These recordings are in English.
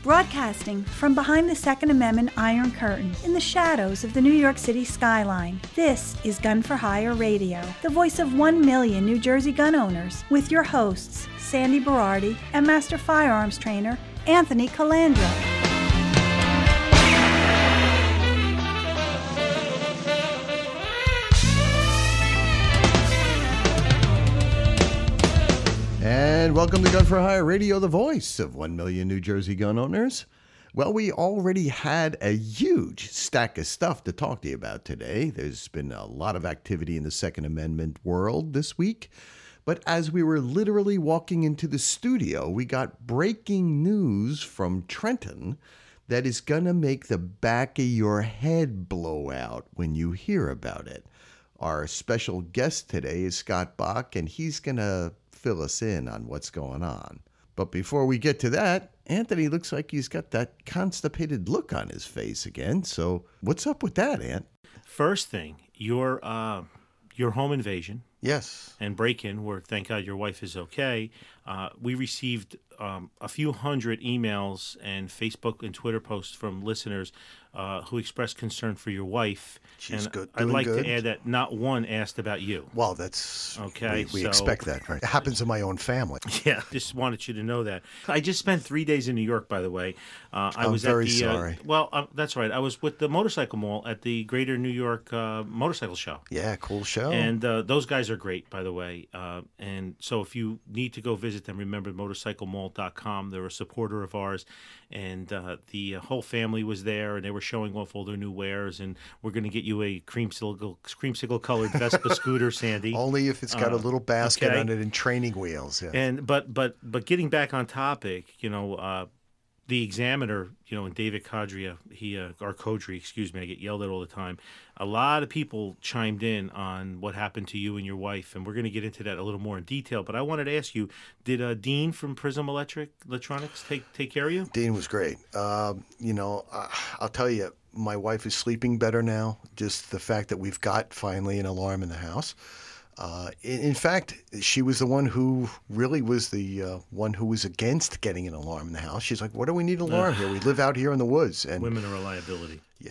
Broadcasting from behind the Second Amendment Iron Curtain in the shadows of the New York City skyline, this is Gun for Hire Radio, the voice of 1 million New Jersey gun owners, with your hosts, Sandy Berardi and Master Firearms Trainer, Anthony Calandra. And welcome to Gun for Hire Radio, the voice of 1 million New Jersey gun owners. Well, we already had a huge stack of stuff to talk to you about today. There's been a lot of activity in the Second Amendment world this week. But as we were literally walking into the studio, we got breaking news from Trenton that is going to make the back of your head blow out when you hear about it. Our special guest today is Scott Bach, and he's going to fill us in on what's going on. But before we get to that, Anthony looks like he's got that constipated look on his face again. So what's up with that, Ant? First thing, your home invasion. Yes. And break-in, where thank God your wife is okay. We received a few hundred emails and Facebook and Twitter posts from listeners who expressed concern for your wife. She's and good. I'd like good. to add that not one asked about you. Well, that's okay. We expect that, right? It happens in my own family. Yeah, just wanted you to know that. I just spent 3 days in New York, by the way. I'm very sorry. That's right. I was with the Motorcycle Mall at the Greater New York Motorcycle Show. Yeah, cool show. And those guys are great, by the way. And so if you need to go visit them, remember motorcyclemall.com. They're a supporter of ours. And the whole family was there, and they were showing off all their new wares. And we're going to get you a creamsicle-colored Vespa scooter, Sandy. Only if it's got a little basket okay. on it and training wheels. Yeah. And but getting back on topic, the Examiner, and David Codria, or Codry, excuse me, I get yelled at all the time. A lot of people chimed in on what happened to you and your wife, and we're going to get into that a little more in detail. But I wanted to ask you, did Dean from Prism Electronics take care of you? Dean was great. I'll tell you, my wife is sleeping better now. Just the fact that we've got finally an alarm in the house. In fact, she was the one who really was the one who was against getting an alarm in the house. She's like, "What do we need an alarm here? We live out here in the woods." And women are a liability. Yeah.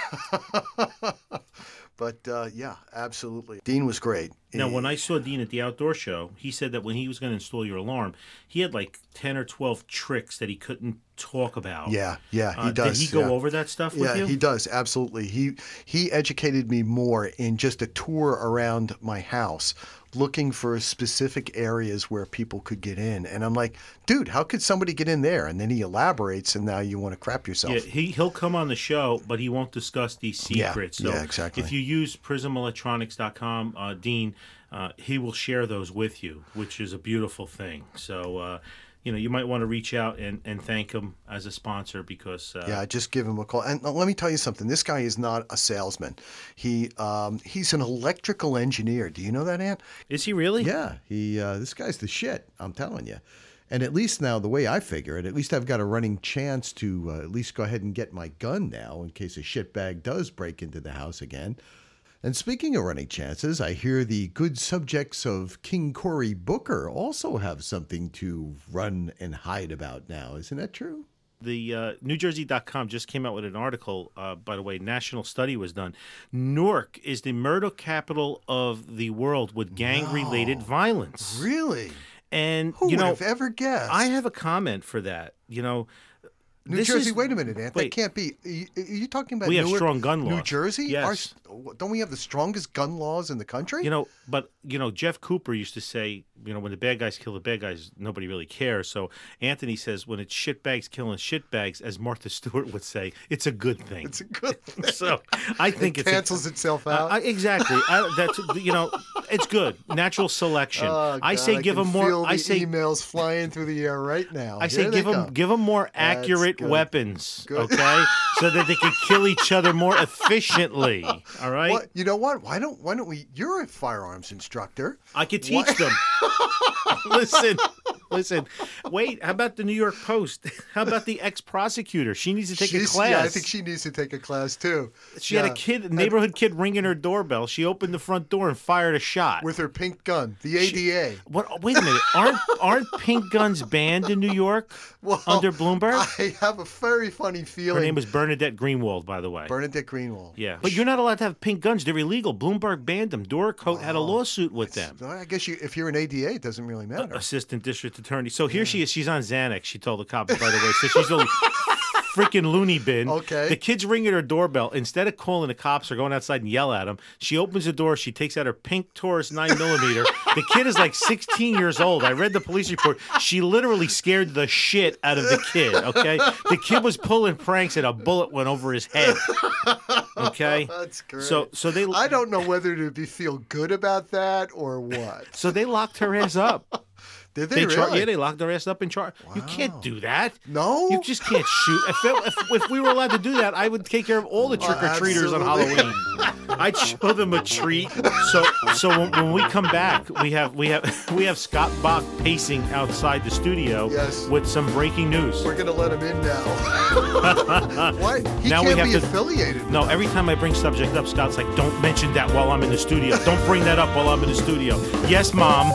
But, yeah, absolutely. Dean was great. Now, when I saw Dean at the outdoor show, he said that when he was going to install your alarm, he had like 10 or 12 tricks that he couldn't talk about. Yeah, he does. Did he go over that stuff with you? Yeah, he does, absolutely. He educated me more in just a tour around my house, looking for specific areas where people could get in. And I'm like, dude, how could somebody get in there? And then he elaborates, and now you want to crap yourself. Yeah, he'll come on the show, but he won't discuss these secrets. Yeah, exactly. If you use PrismElectronics.com, Dean, he will share those with you, which is a beautiful thing. So, you might want to reach out and thank him as a sponsor because... yeah, just give him a call. And let me tell you something. This guy is not a salesman. He's an electrical engineer. Do you know that, Ant? Is he really? Yeah. This guy's the shit, I'm telling you. And at least now, the way I figure it, at least I've got a running chance to at least go ahead and get my gun now in case a shitbag does break into the house again. And speaking of running chances, I hear the good subjects of King Cory Booker also have something to run and hide about now. Isn't that true? The NewJersey.com just came out with an article, by the way, national study was done. Newark is the murder capital of the world with gang-related violence. Really? And, Who would have ever guessed? I have a comment for that. New Jersey, wait a minute, Ant. That can't be. Are you talking about we have Newark, strong gun laws. New Jersey? Yes. Don't we have the strongest gun laws in the country? But Jeff Cooper used to say, when the bad guys kill the bad guys, nobody really cares. So Anthony says when it's shitbags killing shitbags, as Martha Stewart would say, it's a good thing. It's a good thing. So I think it cancels itself out. Exactly. It's good. Natural selection. Oh, I say give them more. I say emails flying through the air right now. I say give them more accurate weapons, good. Okay, so that they can kill each other more efficiently. All right. Well, you know what? Why don't we? You're a firearms instructor. I could teach them. Listen, Listen, wait, how about the New York Post? How about the ex-prosecutor? She needs to take a class. Yeah, I think she needs to take a class, too. She had a neighborhood kid ringing her doorbell. She opened the front door and fired a shot. With her pink gun, the ADA. Wait a minute. Aren't pink guns banned in New York under Bloomberg? I have a very funny feeling. Her name was Bernadette Greenwald, by the way. Bernadette Greenwald. Yeah. But you're not allowed to have pink guns. They're illegal. Bloomberg banned them. Dora Coate had a lawsuit with them. I guess if you're an ADA, it doesn't really matter. Assistant District Attorney. So here she is. She's on Xanax, she told the cops, by the way. So she's a freaking loony bin. Okay. The kid's ringing her doorbell. Instead of calling the cops or going outside and yell at them, she opens the door. She takes out her pink Taurus 9mm. The kid is like 16 years old. I read the police report. She literally scared the shit out of the kid, okay? The kid was pulling pranks and a bullet went over his head. Okay? That's great. So they I don't know whether to feel good about that or what. So they locked her ass up. Did they really? Yeah, they locked their ass up in charge. Wow. You can't do that. No? You just can't shoot. If we were allowed to do that, I would take care of all the trick-or-treaters on Halloween. I'd show them a treat. So when we come back, we have Scott Bach pacing outside the studio with some breaking news. We're going to let him in now. Why? He now can't be affiliated. No, every time I bring subject up, Scott's like, don't mention that while I'm in the studio. Don't bring that up while I'm in the studio. Yes, Mom.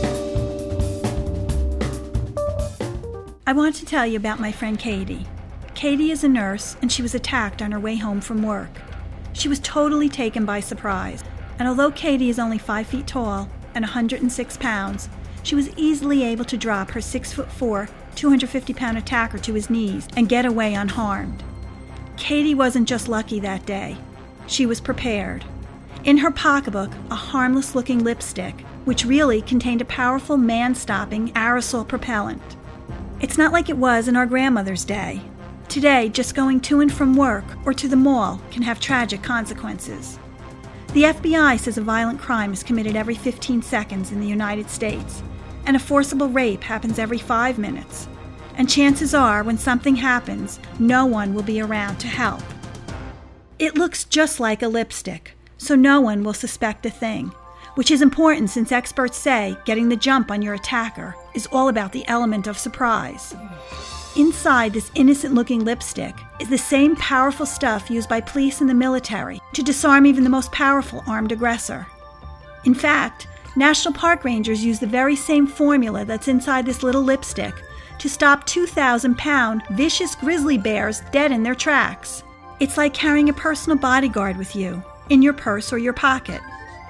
I want to tell you about my friend Katie. Katie is a nurse, and she was attacked on her way home from work. She was totally taken by surprise, and although Katie is only 5 feet tall and 106 pounds, she was easily able to drop her 6'4", 250-pound attacker to his knees and get away unharmed. Katie wasn't just lucky that day. She was prepared. In her pocketbook, a harmless-looking lipstick, which really contained a powerful man-stopping aerosol propellant. It's not like it was in our grandmother's day. Today, just going to and from work or to the mall can have tragic consequences. The FBI says a violent crime is committed every 15 seconds in the United States, and a forcible rape happens every 5 minutes. And chances are, when something happens, no one will be around to help. It looks just like a lipstick, so no one will suspect a thing, which is important since experts say getting the jump on your attacker is all about the element of surprise. Inside this innocent-looking lipstick is the same powerful stuff used by police and the military to disarm even the most powerful armed aggressor. In fact, National Park Rangers use the very same formula that's inside this little lipstick to stop 2,000-pound vicious grizzly bears dead in their tracks. It's like carrying a personal bodyguard with you, in your purse or your pocket.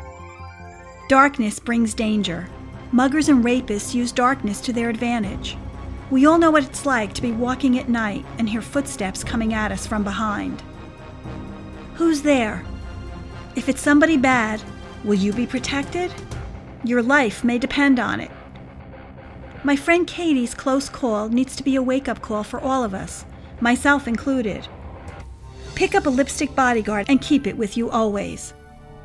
Darkness brings danger. Muggers and rapists use darkness to their advantage. We all know what it's like to be walking at night and hear footsteps coming at us from behind. Who's there? If it's somebody bad, will you be protected? Your life may depend on it. My friend Katie's close call needs to be a wake-up call for all of us, myself included. Pick up a lipstick bodyguard and keep it with you always.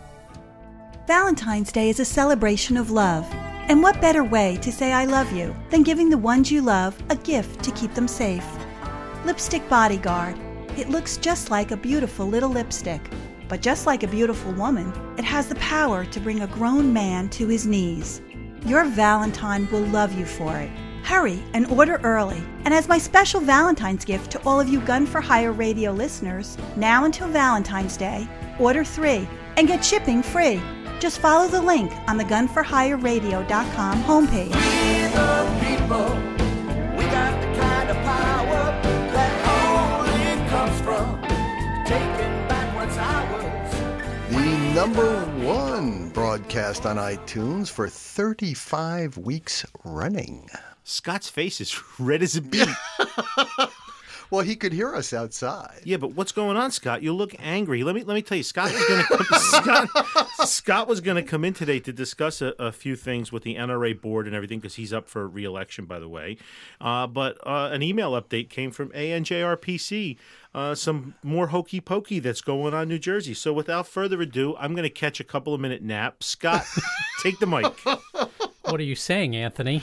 Valentine's Day is a celebration of love. And what better way to say I love you than giving the ones you love a gift to keep them safe? Lipstick Bodyguard. It looks just like a beautiful little lipstick. But just like a beautiful woman, it has the power to bring a grown man to his knees. Your Valentine will love you for it. Hurry and order early. And as my special Valentine's gift to all of you Gun for Hire radio listeners, now until Valentine's Day, order 3 and get shipping free. Just follow the link on the gunforhireradio.com homepage. We the people, we got the kind of power that only comes from taking back what's ours. The #1 broadcast on iTunes for 35 weeks running. Scott's face is red as a beet. Well, he could hear us outside. Yeah, but what's going on, Scott? You look angry. Let me tell you, Scott was going to come in today to discuss a few things with the NRA board and everything because he's up for re-election, by the way. But an email update came from ANJRPC. Some more hokey pokey that's going on in New Jersey. So without further ado, I'm going to catch a couple of minute nap. Scott, take the mic. What are you saying, Anthony?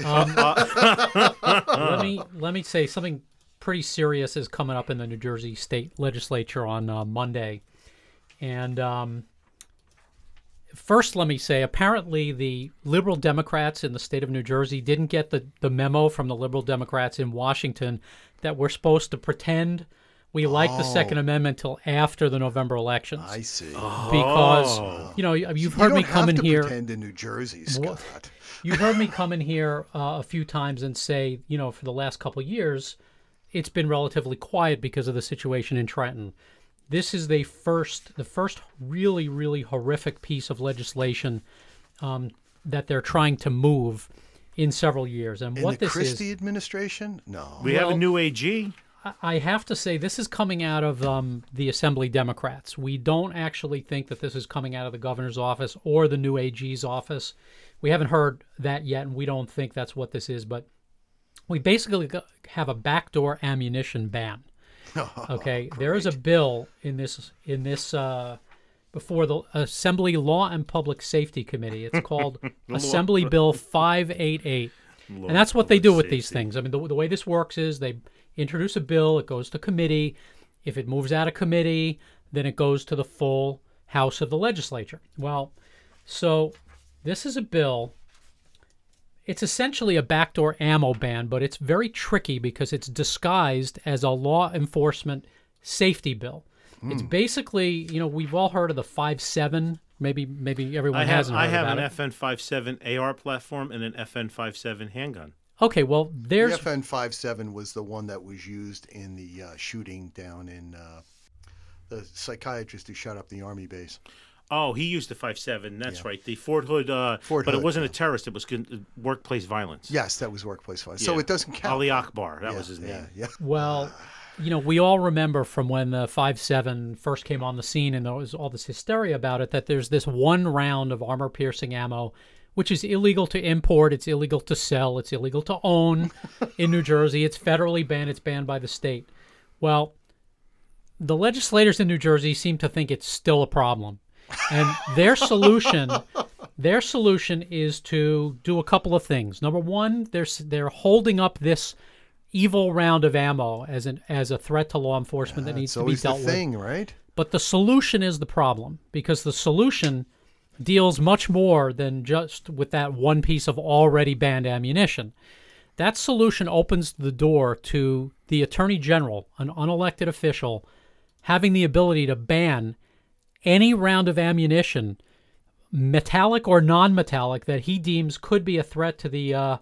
Let me say something pretty serious is coming up in the New Jersey State Legislature on Monday. And First, let me say, apparently the liberal Democrats in the state of New Jersey didn't get the memo from the liberal Democrats in Washington that we're supposed to pretend we like the Second Amendment till after the November elections. I see. Because, you've heard me come in here. You don't have to pretend in New Jersey, Scott. You've heard me come in here a few times and say, for the last couple of years, it's been relatively quiet because of the situation in Trenton. This is the first really, really horrific piece of legislation that they're trying to move in several years. And In what the this Christie administration? No. We have a new AG. I have to say, this is coming out of the Assembly Democrats. We don't actually think that this is coming out of the governor's office or the new AG's office. We haven't heard that yet, and we don't think that's what this is. But we basically have a backdoor ammunition ban. Okay, there is a bill in this before the Assembly Law and Public Safety Committee. It's called Assembly Bill 588, and that's what they do with these things. I mean, the way this works is they introduce a bill, it goes to committee. If it moves out of committee, then it goes to the full House of the legislature. Well, so this is a bill. It's essentially a backdoor ammo ban, but it's very tricky because it's disguised as a law enforcement safety bill. It's basically, we've all heard of the 5.7. Maybe everyone hasn't heard about it. I have an FN57 AR platform and an FN57 handgun. Okay, well, there's... The FN57 was the one that was used in the shooting down in the psychiatrist who shot up the Army base. Oh, he used the 5.7. That's right. The Fort Hood, but it wasn't a terrorist. It was workplace violence. Yes, that was workplace violence. Yeah. So it doesn't count. Ali Akbar, that was his name. Yeah. Well, we all remember from when the 5.7 first came on the scene and there was all this hysteria about it, that there's this one round of armor-piercing ammo, which is illegal to import, it's illegal to sell, it's illegal to own in New Jersey. It's federally banned. It's banned by the state. Well, the legislators in New Jersey seem to think it's still a problem. And their solution is to do a couple of things. Number one, they're holding up this evil round of ammo as a threat to law enforcement that needs to be dealt with. It's always the thing, right? But the solution is the problem, because the solution deals much more than just with that one piece of already banned ammunition. That solution opens the door to the Attorney General, an unelected official, having the ability to ban any round of ammunition, metallic or non-metallic, that he deems could be a threat to the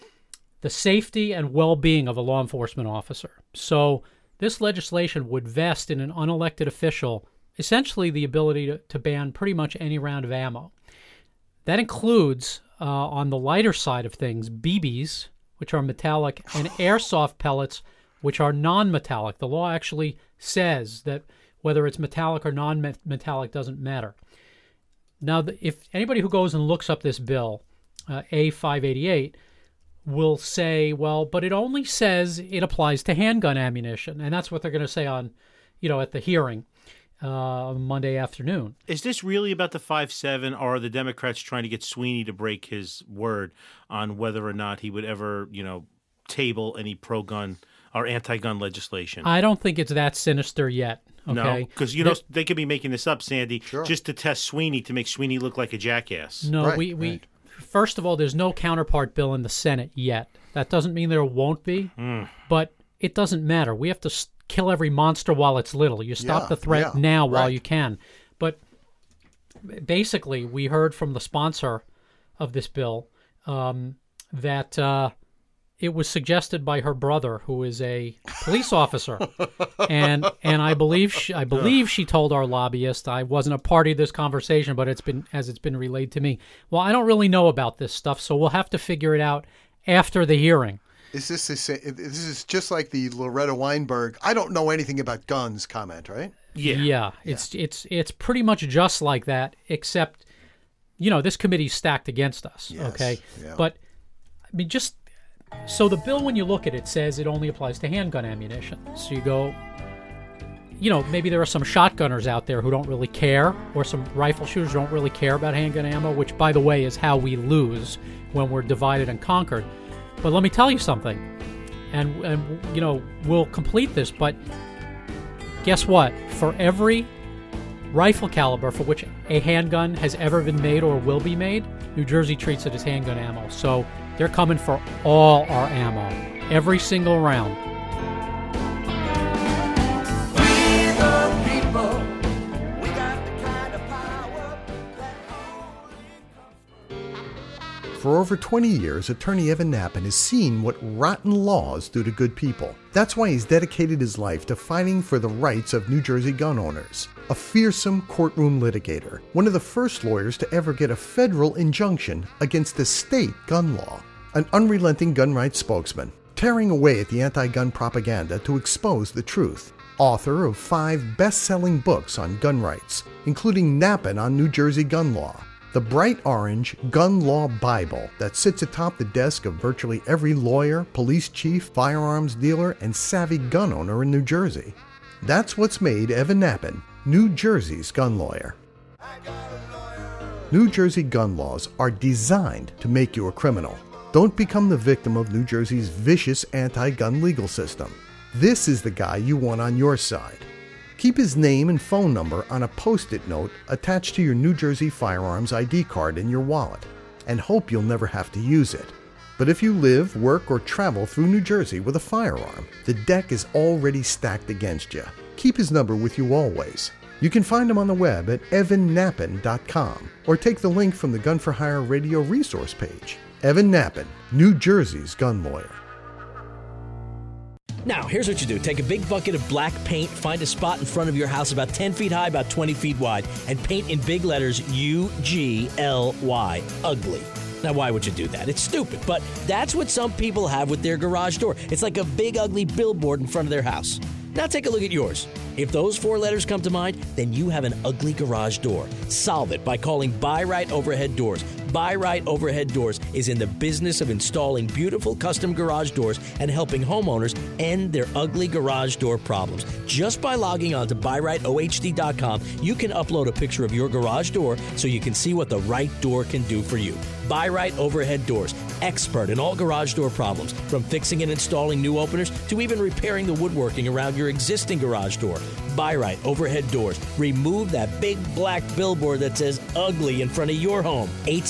safety and well-being of a law enforcement officer. So this legislation would vest in an unelected official essentially the ability to ban pretty much any round of ammo. That includes, on the lighter side of things, BBs, which are metallic, and airsoft pellets, which are non-metallic. The law actually says that whether it's metallic or non-metallic doesn't matter. Now, if anybody who goes and looks up this bill, A588, will say, well, but it only says it applies to handgun ammunition. And that's what they're going to say on, at the hearing Monday afternoon. Is this really about the 5.7, or are the Democrats trying to get Sweeney to break his word on whether or not he would ever, table any pro-gun or anti-gun legislation? I don't think it's that sinister yet. Okay? No, because they could be making this up, Sandy, just to test Sweeney, to make Sweeney look like a jackass. No, right, first of all, there's no counterpart bill in the Senate yet. That doesn't mean there won't be, but it doesn't matter. We have to kill every monster while it's little. You stop the threat now while you can. But basically, we heard from the sponsor of this bill that it was suggested by her brother, who is a police officer, and I believe she told our lobbyist. I wasn't a party to this conversation, but it's been relayed to me. Well, I don't really know about this stuff, so we'll have to figure it out after the hearing. This is just like the Loretta Weinberg "I don't know anything about guns" comment, right? Yeah. It's pretty much just like that, except this committee's stacked against us. Yes. Okay, yeah. But I mean, so the bill, when you look at it, says it only applies to handgun ammunition. So you go, maybe there are some shotgunners out there who don't really care, or some rifle shooters who don't really care about handgun ammo, which, by the way, is how we lose when we're divided and conquered. But let me tell you something, and we'll complete this, but guess what? For every rifle caliber for which a handgun has ever been made or will be made, New Jersey treats it as handgun ammo. So they're coming for all our ammo, every single round. We the people, we got the kind of power that only comes. For over 20 years, attorney Evan Nappen has seen what rotten laws do to good people. That's why he's dedicated his life to fighting for the rights of New Jersey gun owners. A fearsome courtroom litigator, one of the first lawyers to ever get a federal injunction against a state gun law. An unrelenting gun rights spokesman, tearing away at the anti-gun propaganda to expose the truth. Author of 5 best-selling books on gun rights, including Nappen on New Jersey gun law, the bright orange Gun Law Bible that sits atop the desk of virtually every lawyer, police chief, firearms dealer, and savvy gun owner in New Jersey. That's what's made Evan Nappen New Jersey's gun lawyer. New Jersey gun laws are designed to make you a criminal. Don't become the victim of New Jersey's vicious anti-gun legal system. This is the guy you want on your side. Keep his name and phone number on a Post-it note attached to your New Jersey firearms ID card in your wallet, and hope you'll never have to use it. But if you live, work, or travel through New Jersey with a firearm, the deck is already stacked against you. Keep his number with you always. You can find him on the web at evannappen.com or take the link from the Gun for Hire radio resource page. Evan Nappen, New Jersey's gun lawyer. Now, here's what you do. Take a big bucket of black paint, find a spot in front of your house about 10 feet high, about 20 feet wide, and paint in big letters UGLY, ugly. Now, why would you do that? It's stupid, but that's what some people have with their garage door. It's like a big, ugly billboard in front of their house. Now take a look at yours. If those 4 letters come to mind, then you have an ugly garage door. Solve it by calling Buy Right Overhead Doors. Buy Right Overhead Doors is in the business of installing beautiful custom garage doors and helping homeowners end their ugly garage door problems. Just by logging on to buyrightohd.com, you can upload a picture of your garage door so you can see what the right door can do for you. Buy Right Overhead Doors, expert in all garage door problems, from fixing and installing new openers to even repairing the woodworking around your existing garage door. Buy Right Overhead Doors. Remove that big black billboard that says ugly in front of your home.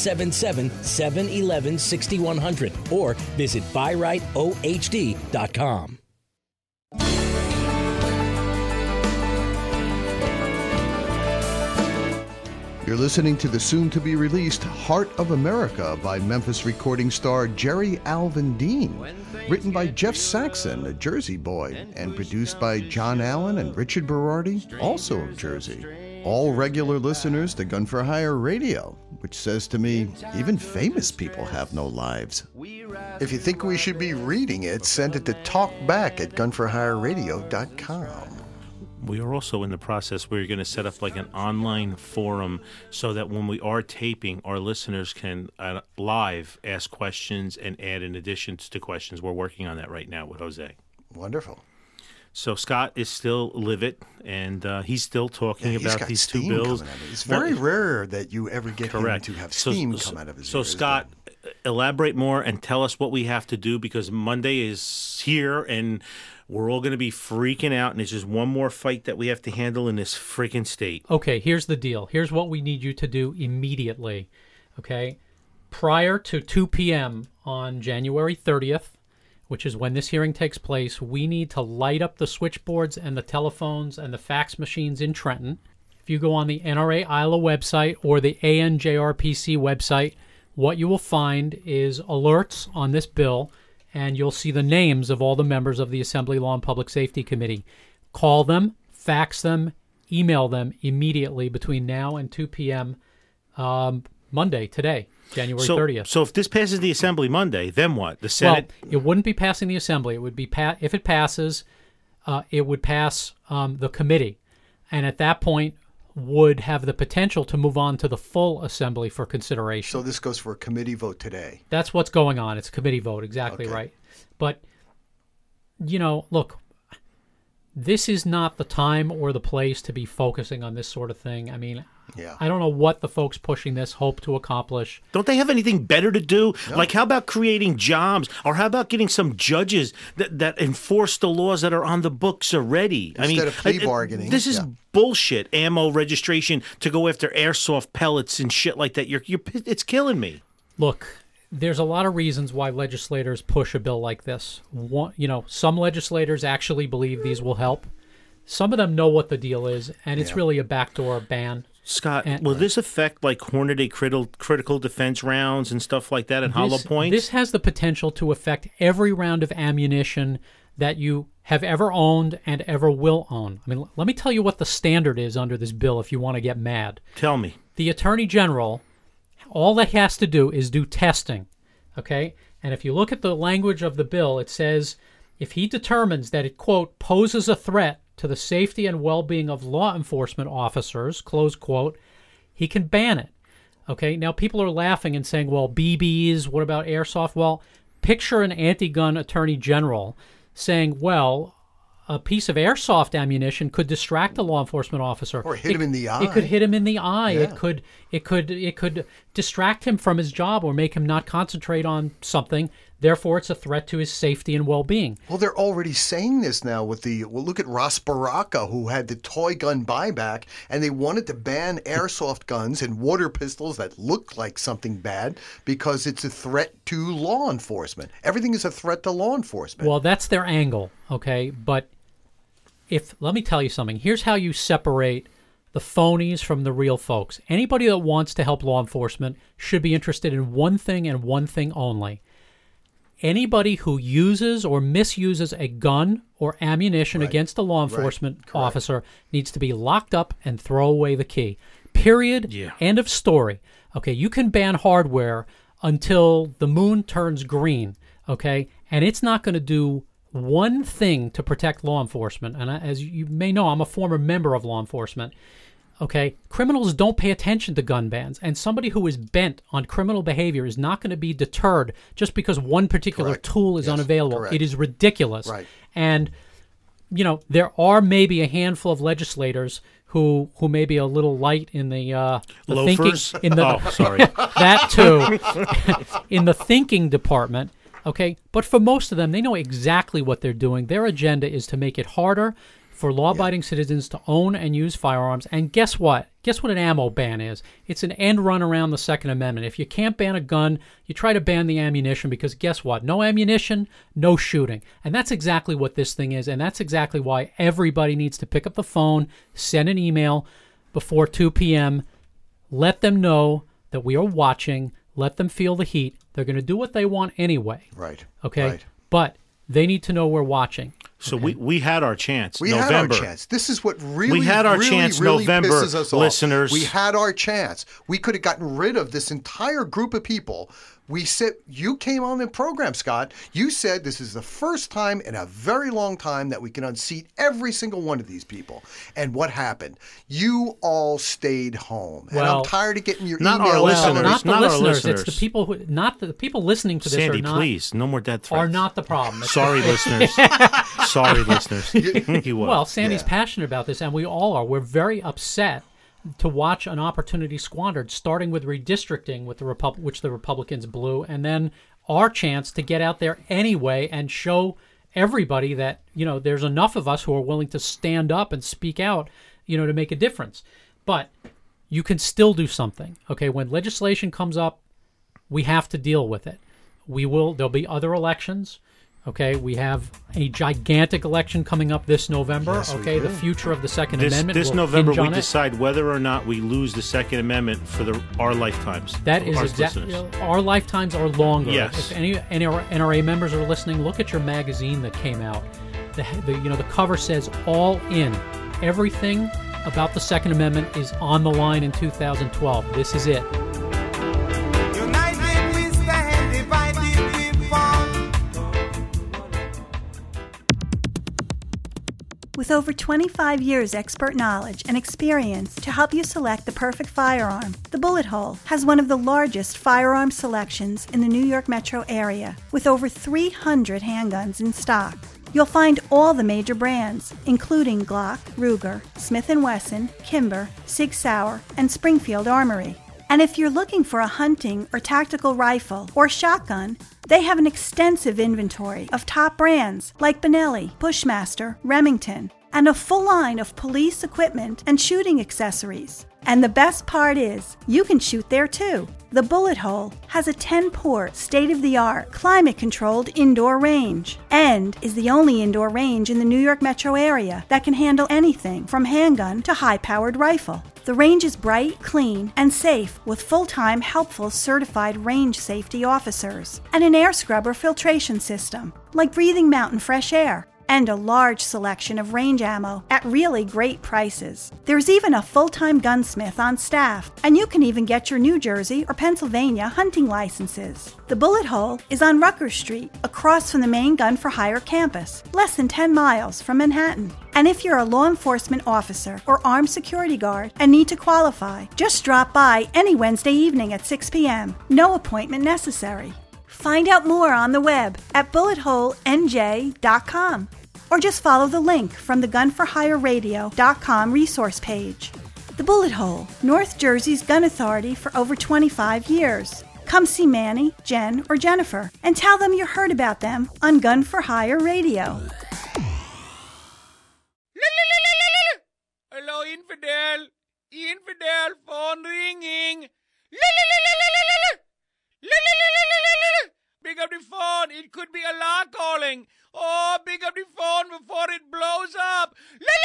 877-711-6100 or visit buyrightohd.com. You're listening to the soon-to-be-released Heart of America by Memphis recording star Jerry Alvin Dean, written by Jeff Saxon, a Jersey boy, and produced by John Allen and Richard Berardi, also of Jersey. All regular listeners to Gun for Hire Radio, which says to me, even famous people have no lives. If you think we should be reading it, send it to talkback@gunforhireradio.com. We are also in the process where you're going to set up like an online forum so that when we are taping, our listeners can live ask questions and add in additions to questions. We're working on that right now with Jose. Wonderful. So Scott is still livid, and he's still talking about these 2 bills. It's very rare that you ever get Correct. him to have steam come out of his ears. So Scott, elaborate more and tell us what we have to do, because Monday is here and we're all going to be freaking out, and it's just one more fight that we have to handle in this freaking state. Okay, here's the deal. Here's what we need you to do immediately, okay? Prior to 2 p.m. on January 30th, which is when this hearing takes place, we need to light up the switchboards and the telephones and the fax machines in Trenton. If you go on the NRA ILA website or the ANJRPC website, what you will find is alerts on this bill, and you'll see the names of all the members of the Assembly Law and Public Safety Committee. Call them, fax them, email them immediately between now and 2 p.m. Monday, today, January 30th. So if this passes the Assembly Monday, then what? The Senate? Well, it wouldn't be passing the Assembly. It would be if it passes, it would pass the committee, and at that point would have the potential to move on to the full Assembly for consideration. So this goes for a committee vote today. That's what's going on. It's a committee vote, exactly right. But, look, this is not the time or the place to be focusing on this sort of thing. I mean, Yeah. I don't know what the folks pushing this hope to accomplish. Don't they have anything better to do? No. Like, how about creating jobs? Or how about getting some judges that enforce the laws that are on the books already? Instead of plea bargaining. This is bullshit. Ammo registration to go after airsoft pellets and shit like that. It's killing me. Look, there's a lot of reasons why legislators push a bill like this. One, some legislators actually believe these will help. Some of them know what the deal is, and it's really a backdoor ban. Scott, will this affect like Hornady critical defense rounds and stuff like that at hollow points? This has the potential to affect every round of ammunition that you have ever owned and ever will own. I mean, let me tell you what the standard is under this bill if you want to get mad. Tell me. The Attorney General, all that he has to do is do testing, okay? And if you look at the language of the bill, it says if he determines that it, quote, poses a threat to the safety and well-being of law enforcement officers, close quote, he can ban it. Okay, now people are laughing and saying, well, BBs, what about airsoft? Well, picture an anti-gun attorney general saying, well, a piece of airsoft ammunition could distract a law enforcement officer. Or hit him in the eye. It could hit him in the eye. Yeah. It could distract him from his job or make him not concentrate on something. Therefore, it's a threat to his safety and well-being. Well, they're already saying this now with look at Ross Baraka, who had the toy gun buyback, and they wanted to ban airsoft guns and water pistols that look like something bad because it's a threat to law enforcement. Everything is a threat to law enforcement. Well, that's their angle, okay? But let me tell you something. Here's how you separate the phonies from the real folks. Anybody that wants to help law enforcement should be interested in one thing and one thing only. Anybody who uses or misuses a gun or ammunition against a law enforcement officer needs to be locked up and throw away the key. Period. Yeah. End of story. Okay, you can ban hardware until the moon turns green, okay? And it's not going to do one thing to protect law enforcement. And as you may know, I'm a former member of law enforcement. Okay, criminals don't pay attention to gun bans, and somebody who is bent on criminal behavior is not going to be deterred just because one particular tool is unavailable. Correct. It is ridiculous. Right. And, there are maybe a handful of legislators who may be a little light in the Loafers? thinking. In the, sorry. That too. In the thinking department. Okay, but for most of them, they know exactly what they're doing. Their agenda is to make it harder for law-abiding citizens to own and use firearms. And guess what? Guess what an ammo ban is? It's an end run around the Second Amendment. If you can't ban a gun, you try to ban the ammunition because guess what? No ammunition, no shooting. And that's exactly what this thing is, and that's exactly why everybody needs to pick up the phone, send an email before 2 p.m., let them know that we are watching, let them feel the heat. They're going to do what they want anyway. Right. Okay? Right. But they need to know we're watching. So we had our chance. We November. had our chance. This is what really, we had our really, chance. really November, pisses us off. listeners. We had our chance. We could have gotten rid of this entire group of people. We said, you came on the program, Scott. You said this is the first time in a very long time that we can unseat every single one of these people. And what happened? You all stayed home. And I'm tired of getting your not email. our listeners. Not the not listeners. Our listeners. It's the people who, not the people listening to this. Sandy, are not, please, no more death threats. Are not the problem. Sorry, listeners. Sorry, listeners. He was. Well, Sandy's passionate about this, and we all are. We're very upset to watch an opportunity squandered, starting with redistricting, with which the Republicans blew, and then our chance to get out there anyway and show everybody that there's enough of us who are willing to stand up and speak out, to make a difference. But you can still do something. Okay, when legislation comes up, we have to deal with it. There'll be other elections. Okay, we have a gigantic election coming up this November. Yes, okay, the future of the Second Amendment. This will November, hinge on we it. decide whether or not we lose the Second Amendment for our lifetimes. That is our exactly listeners. our lifetimes are longer. Yes. If any NRA members are listening, look at your magazine that came out. The cover says "All In." Everything about the Second Amendment is on the line in 2012. This is it. United we stand, divided we fall. With over 25 years' expert knowledge and experience to help you select the perfect firearm, the Bullet Hole has one of the largest firearm selections in the New York metro area, with over 300 handguns in stock. You'll find all the major brands, including Glock, Ruger, Smith & Wesson, Kimber, Sig Sauer, and Springfield Armory. And if you're looking for a hunting or tactical rifle or shotgun, they have an extensive inventory of top brands like Benelli, Bushmaster, Remington, and a full line of police equipment and shooting accessories. And the best part is, you can shoot there too. The Bullet Hole has a 10-port, state-of-the-art, climate-controlled indoor range and is the only indoor range in the New York metro area that can handle anything from handgun to high-powered rifle. The range is bright, clean, and safe with full-time, helpful, certified range safety officers and an air scrubber filtration system, like Breathing Mountain Fresh Air, and a large selection of range ammo at really great prices. There's even a full-time gunsmith on staff, and you can even get your New Jersey or Pennsylvania hunting licenses. The Bullet Hole is on Rutgers Street, across from the main Gun for Hire campus, less than 10 miles from Manhattan. And if you're a law enforcement officer or armed security guard and need to qualify, just drop by any Wednesday evening at 6 p.m. No appointment necessary. Find out more on the web at bulletholenj.com or just follow the link from the gunforhireradio.com resource page. The Bullet Hole, North Jersey's gun authority for over 25 years. Come see Manny, Jen, or Jennifer and tell them you heard about them on Gun for Hire Radio. Hello, infidel. Infidel, phone ringing. Pick up the phone. It could be Allah calling. Oh, pick up the phone before it blows up.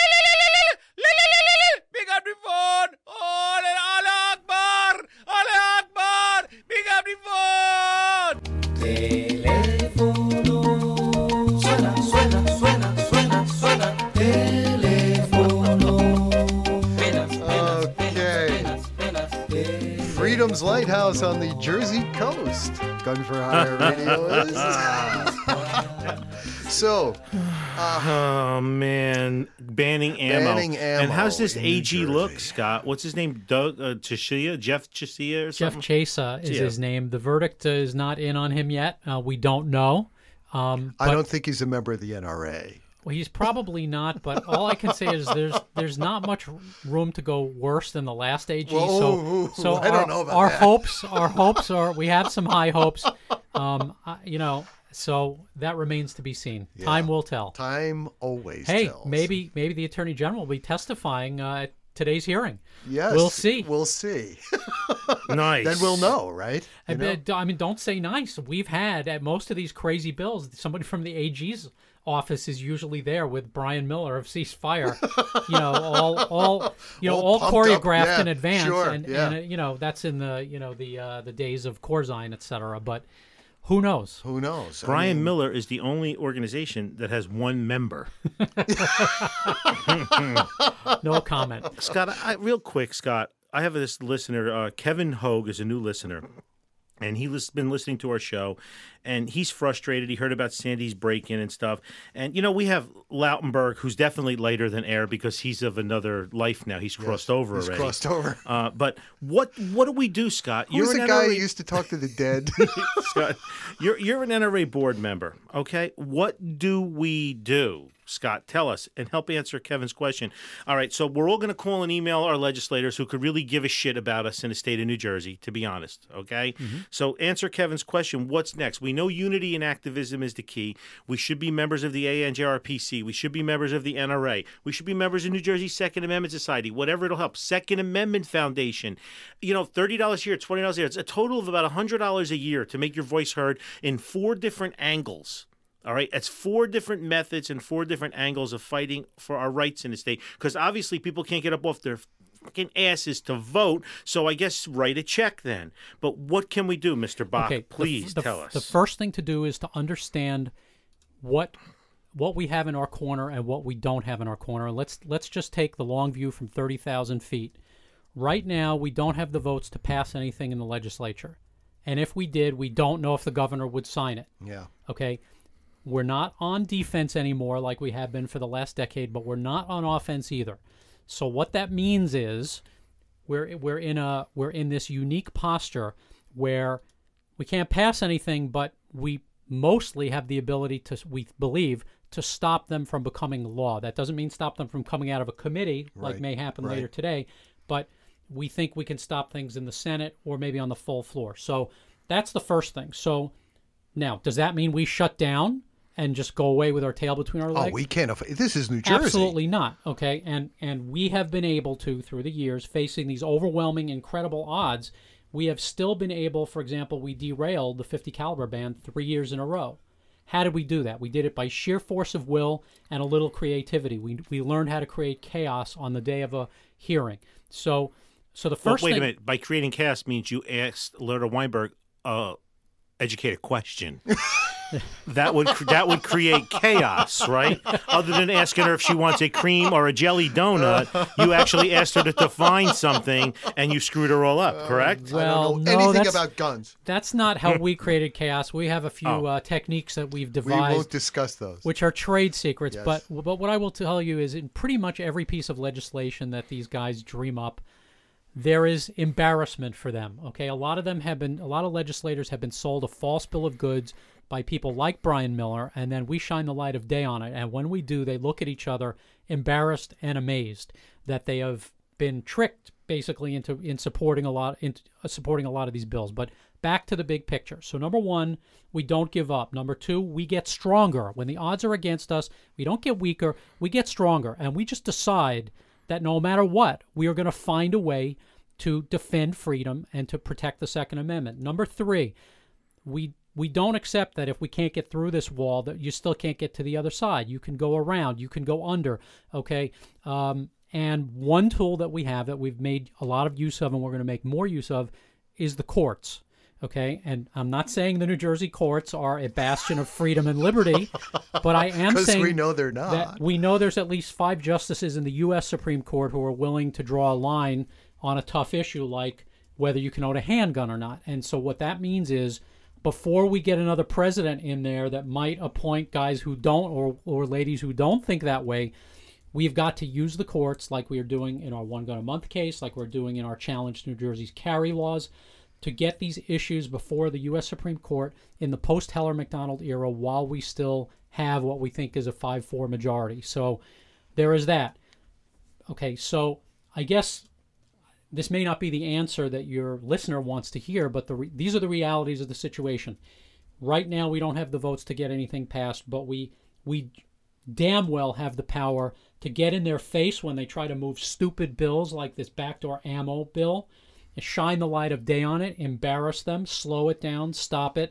Pick up the phone. Oh, Allah Akbar. Allah Akbar. Pick up the phone. Teléfono. Suena, suena, suena, suena, suena. Teléfono. Okay. Freedom's Lighthouse on the Jersey coast. Gun for Hire Radio is. So, oh man, banning ammo. And how's this in AG New look, Jersey. Scott? What's his name? Doug Chisia? Jeff Chisia or Jeff something? Chesa is his name. The verdict is not in on him yet. We don't know. I don't think he's a member of the NRA. Well, he's probably not, but all I can say is there's not much room to go worse than the last AG. Whoa, so I don't know about our that. hopes are we have some high hopes. So that remains to be seen. Yeah. Time will tell. Time always Hey, tells. maybe the Attorney General will be testifying at today's hearing. Yes. We'll see. We'll see. Nice. Then we'll know, right? You know? I mean, don't say nice. We've had at most of these crazy bills, somebody from the AG's office is usually there with Brian Miller of Ceasefire. all All pumped choreographed up. Yeah, in advance, sure, and that's in the days of Corzine, etc. But who knows? Who knows? Brian Miller is the only organization that has one member. No comment. Scott, real quick, Scott, I have this listener, Kevin Hogue is a new listener, and he's been listening to our show, and he's frustrated. He heard about Sandy's break-in and stuff. And, we have Lautenberg, who's definitely later than air because he's of another life now. He's crossed over He's already. crossed over. But what do we do, Scott? Who's You're the an guy who NRA used to talk to the dead? Scott, you're an NRA board member, okay? What do we do? Scott, tell us and help answer Kevin's question. All right, so we're all going to call and email our legislators who could really give a shit about us in the state of New Jersey, to be honest, okay? Mm-hmm. So answer Kevin's question, what's next? We know unity and activism is the key. We should be members of the ANJRPC. We should be members of the NRA. We should be members of New Jersey Second Amendment Society, whatever it'll help. Second Amendment Foundation. $30 here, $20 here. It's a total of about $100 a year to make your voice heard in 4 different angles. All right, it's 4 different methods and 4 different angles of fighting for our rights in the state. Because obviously people can't get up off their fucking asses to vote. So I guess write a check then. But what can we do, Mr. Bach? Okay, Please tell us. The first thing to do is to understand what we have in our corner and what we don't have in our corner. Let's just take the long view from 30,000 feet. Right now, we don't have the votes to pass anything in the legislature. And if we did, we don't know if the governor would sign it. Yeah. Okay? We're not on defense anymore like we have been for the last decade, but we're not on offense either. So what that means is we're in this unique posture where we can't pass anything, but we mostly have the ability to, we believe, to stop them from becoming law. That doesn't mean stop them from coming out of a committee like may happen later today, but we think we can stop things in the Senate or maybe on the full floor. So that's the first thing. So now, does that mean we shut down and just go away with our tail between our legs? Oh, we can't. This is New Jersey. Absolutely not. Okay, and we have been able to, through the years, facing these overwhelming, incredible odds, we have still been able. For example, we derailed the 50 caliber ban 3 years in a row. How did we do that? We did it by sheer force of will and a little creativity. We learned how to create chaos on the day of a hearing. So the first wait thing. a minute. By creating chaos means you asked Loretta Weinberg educated question. That would create chaos, right? Other than asking her if she wants a cream or a jelly donut, you actually asked her to define something, and you screwed her all up, correct? Well, I don't no, know anything that's, about guns. That's not how we created chaos. We have a few techniques that we've We devised, won't discuss those. which are trade secrets. Yes. But what I will tell you is, in pretty much every piece of legislation that these guys dream up, there is embarrassment for them. Okay, a lot of legislators have been sold a false bill of goods by people like Brian Miller, and then we shine the light of day on it. And when we do, they look at each other embarrassed and amazed that they have been tricked basically into supporting a lot of these bills. But back to the big picture. So number one, we don't give up. Number two, we get stronger. When the odds are against us, we don't get weaker, we get stronger. And we just decide that no matter what, we are going to find a way to defend freedom and to protect the Second Amendment. Number three, we don't accept that if we can't get through this wall, that you still can't get to the other side. You can go around, you can go under, okay? And one tool that we have that we've made a lot of use of and we're going to make more use of is the courts, okay? And I'm not saying the New Jersey courts are a bastion of freedom and liberty, but I am saying we know they're not. that we know there's at least 5 justices in the U.S. Supreme Court who are willing to draw a line on a tough issue like whether you can own a handgun or not. And so what that means is, before we get another president in there that might appoint guys who don't or ladies who don't think that way, we've got to use the courts like we are doing in our one gun a month case, like we're doing in our challenge to New Jersey's carry laws, to get these issues before the U.S. Supreme Court in the post-Heller McDonald era while we still have what we think is a 5-4 majority. So there is that. Okay, so I guess this may not be the answer that your listener wants to hear, but these are the realities of the situation. Right now, we don't have the votes to get anything passed, but we damn well have the power to get in their face when they try to move stupid bills like this backdoor ammo bill, and shine the light of day on it, embarrass them, slow it down, stop it,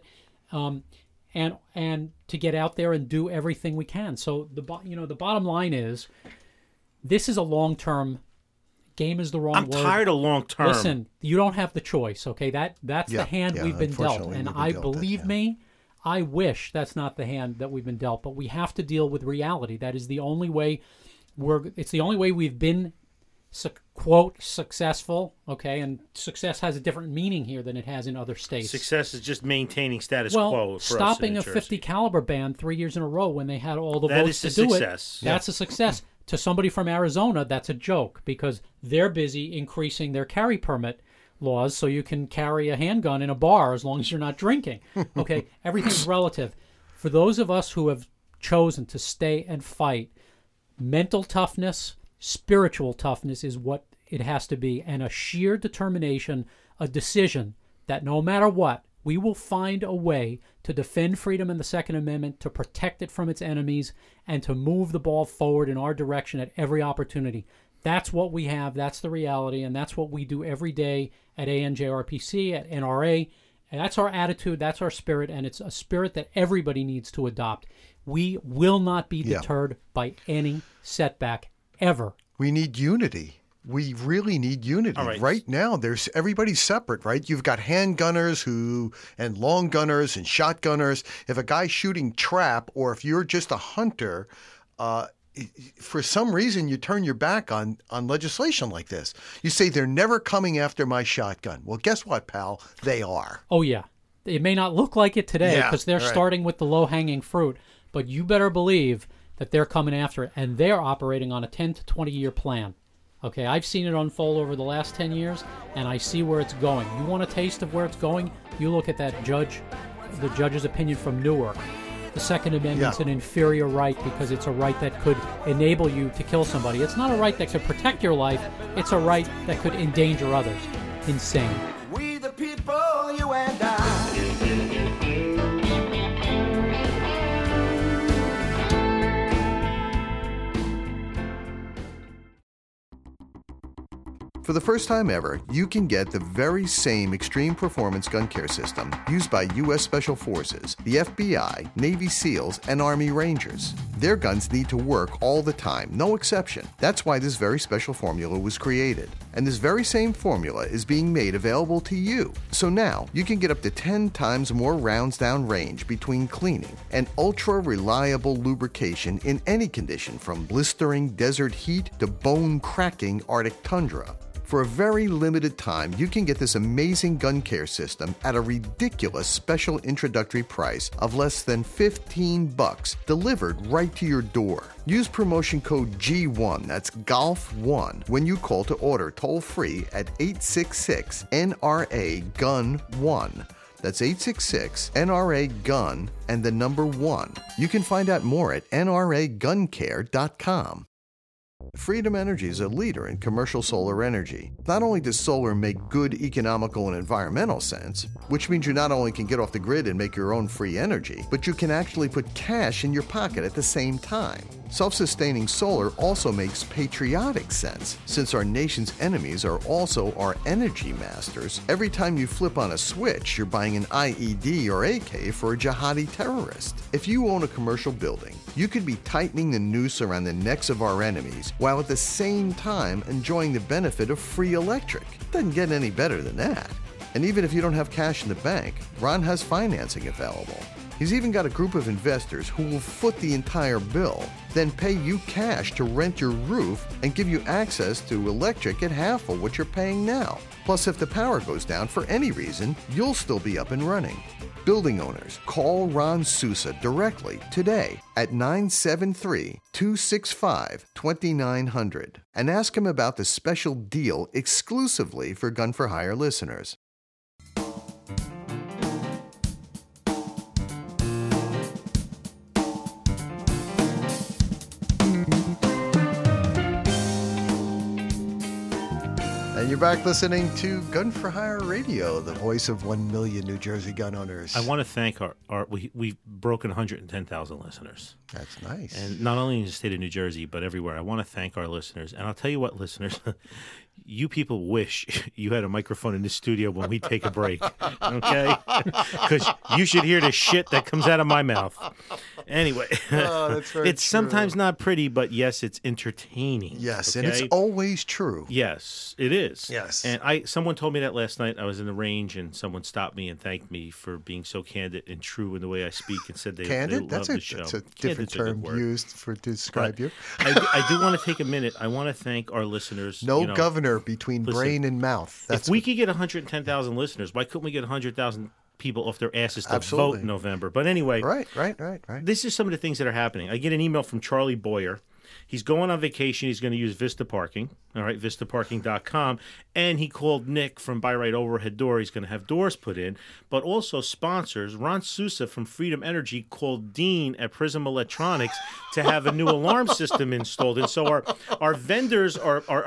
and to get out there and do everything we can. So the bottom line is, this is a long-term. Game is the wrong word. I'm tired of long term. Listen, you don't have the choice, okay? That's the hand we've been dealt. And believe me, I wish that's not the hand that we've been dealt, but we have to deal with reality. That is the only way it's the only way we've been quote successful, okay? And success has a different meaning here than it has in other states. Success is just maintaining status quo for stopping us in a New 50 caliber ban 3 years in a row when they had all the That votes is to a do success. it. That's a success. To somebody from Arizona, that's a joke because they're busy increasing their carry permit laws so you can carry a handgun in a bar as long as you're not drinking. Okay, everything's relative. For those of us who have chosen to stay and fight, mental toughness, spiritual toughness is what it has to be, and a sheer determination, a decision that no matter what, we will find a way to defend freedom and the Second Amendment, to protect it from its enemies, and to move the ball forward in our direction at every opportunity. That's what we have. That's the reality, and that's what we do every day at ANJRPC, at NRA. And that's our attitude. That's our spirit, and it's a spirit that everybody needs to adopt. We will not be deterred by any setback ever. We need unity. We really need unity. Right now, everybody's separate, right? You've got handgunners and long gunners and shotgunners. If a guy's shooting trap, or if you're just a hunter, for some reason you turn your back on legislation like this. You say they're never coming after my shotgun. Well, guess what, pal? They are. Oh yeah, it may not look like it today because they're starting with the low-hanging fruit, but you better believe that they're coming after it, and they're operating on a 10 to 20-year plan. Okay, I've seen it unfold over the last 10 years, and I see where it's going. You want a taste of where it's going? You look at that Judge the judge's opinion from Newark. The Second Amendment's an inferior right because it's a right that could enable you to kill somebody. It's not a right that could protect your life. It's a right that could endanger others. Insane. We the people, you and I. For the first time ever, you can get the very same extreme performance gun care system used by U.S. Special Forces, the FBI, Navy SEALs, and Army Rangers. Their guns need to work all the time, no exception. That's why this very special formula was created. And this very same formula is being made available to you. So now, you can get up to 10 times more rounds down range between cleaning and ultra-reliable lubrication in any condition from blistering desert heat to bone-cracking Arctic tundra. For a very limited time, you can get this amazing gun care system at a ridiculous special introductory price of less than $15 delivered right to your door. Use promotion code G1, that's GOLF1, when you call to order toll-free at 866-NRA-GUN-1. That's 866-NRA-GUN and the number 1. You can find out more at nraguncare.com. Freedom Energy is a leader in commercial solar energy. Not only does solar make good economical and environmental sense, which means you not only can get off the grid and make your own free energy, but you can actually put cash in your pocket at the same time. Self-sustaining solar also makes patriotic sense, since our nation's enemies are also our energy masters. Every time you flip on a switch, you're buying an IED or AK for a jihadi terrorist. If you own a commercial building, you could be tightening the noose around the necks of our enemies, while at the same time enjoying the benefit of free electric. Doesn't get any better than that. And even if you don't have cash in the bank, Ron has financing available. He's even got a group of investors who will foot the entire bill, then pay you cash to rent your roof and give you access to electric at half of what you're paying now. Plus, if the power goes down for any reason, you'll still be up and running. Building owners, call Ron Sousa directly today at 973-265-2900 and ask him about the special deal exclusively for Gun for Hire listeners. And you're back listening to Gun for Hire Radio, the voice of 1 million New Jersey gun owners. I want to thank we've broken 110,000 listeners. That's nice. And not only in the state of New Jersey, but everywhere. I want to thank our listeners. And I'll tell you what, listeners, you people wish you had a microphone in this studio when we take a break, okay? Because you should hear the shit that comes out of my mouth. Anyway, that's very it's true. sometimes not pretty, but yes, it's entertaining. Yes, okay? and it's always true. Yes, it is. Yes. And someone told me that last night. I was in the range, and someone stopped me and thanked me for being so candid and true in the way I speak, and said they Candid? love the show. That's a different Candid's a good term word. used to describe you. I do want to take a minute. I want to thank our listeners. No you know, governor between listen, brain and mouth. if we could get 110,000 listeners, why couldn't we get 100,000 people off their asses to Absolutely. vote in November? But anyway, Right. this is some of the things that are happening. I get an email from Charlie Boyer. He's going on vacation. He's going to use Vista Parking, all right, vistaparking.com. And he called Nick from Buy Right Overhead Door. He's going to have doors put in. But also sponsors, Ron Sousa from Freedom Energy called Dean at Prism Electronics to have a new alarm system installed. And so our vendors are what